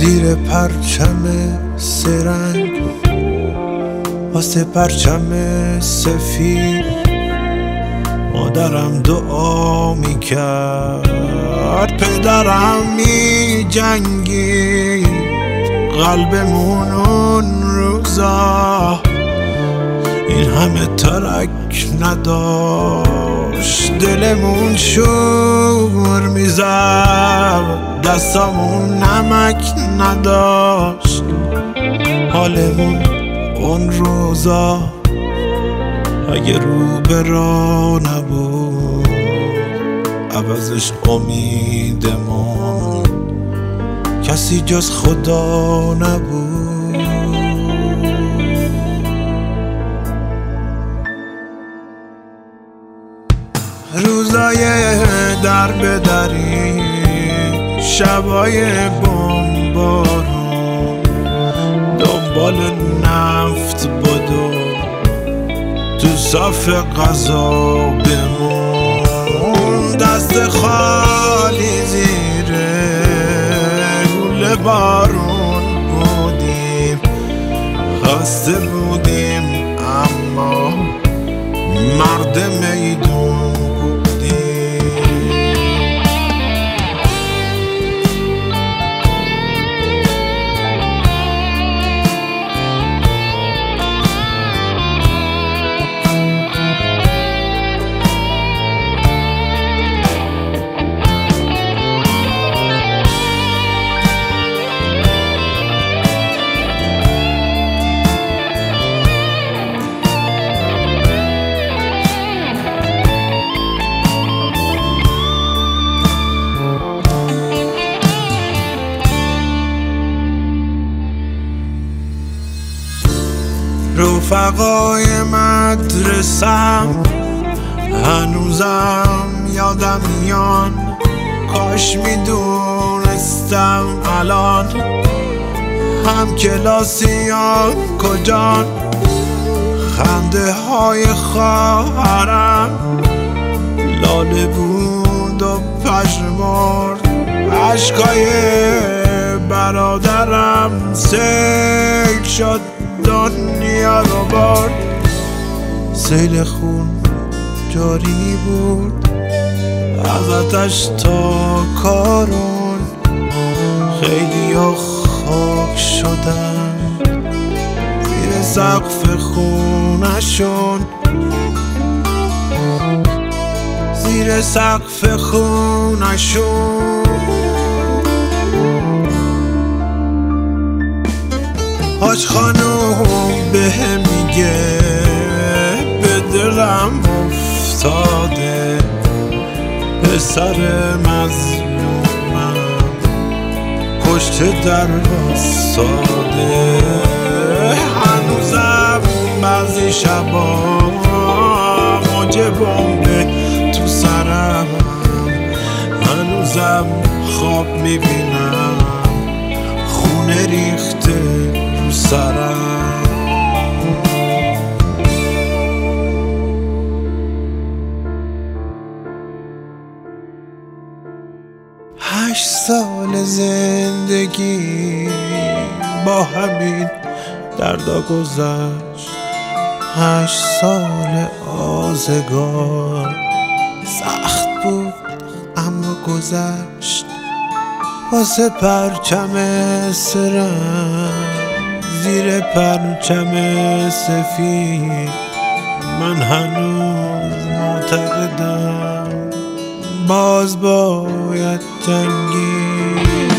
زیر پرچم سرنگ واسه پرچم سفید مادرم دعا میکرد، پدرم میجنگید، قلبمون اون روزا این همه ترک نداشت، دلمون شور میزد، دستامون نمک نداشت، حالمون اون روزا اگه رو به راه نبود عوضش امیدمون کسی جز خدا نبود. روزای در به دری، شبای بمبارون، دنبال نفت بدو تو صف غذا بمون، دست خالی زیر گل بارون بودیم، خسته بودیم اما مرد میدون بودیم. رفقای مدرسم هنوزم یادم میان، کاش میدونستم الان هم کلاسیان کجان، خنده های خواهرم لاله بود و پژمرد، عشقای برادرم سیل شد دنیا رو برد، سیل خون جاری بود از آتش تا کارون، خیلی ها خاک شدن زیر سقف خونشون، زیر سقف خونشون. حاج خانوم بهم میگه به دلم افتاده، پسر مظلومم پشت در واساده، هنوزم بعضی شبا موج بمب تو سرم، هنوزم خواب میبینم خونه ریخته رو سرم. 8 سال زندگی با همین دردا گذشت، 8 سال آزگار سخت بود اما گذشت، واسه پرچم سرم زیر پرچم سفید من هنوز معتقدم باز باید جنگید.